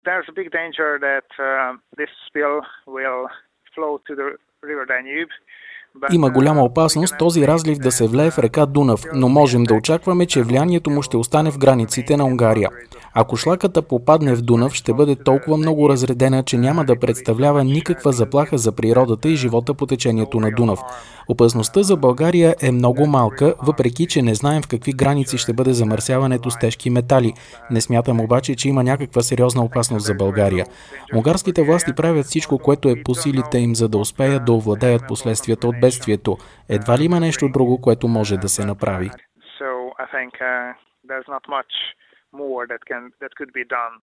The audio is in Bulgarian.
There's a big danger that this spill will flow to the river Danube. Има голяма опасност този разлив да се влее в река Дунав, но можем да очакваме, че влиянието му ще остане в границите на Унгария. Ако шлаката попадне в Дунав, ще бъде толкова много разредена, че няма да представлява никаква заплаха за природата и живота по течението на Дунав. Опасността за България е много малка, въпреки че не знаем в какви граници ще бъде замърсяването с тежки метали. Не смятам обаче, че има някаква сериозна опасност за България. Унгарските власти правят всичко, което е по силите им, за да успеят да овладеят последствията от бедствието. Едва ли има нещо друго, което може да се направи? More that could be done.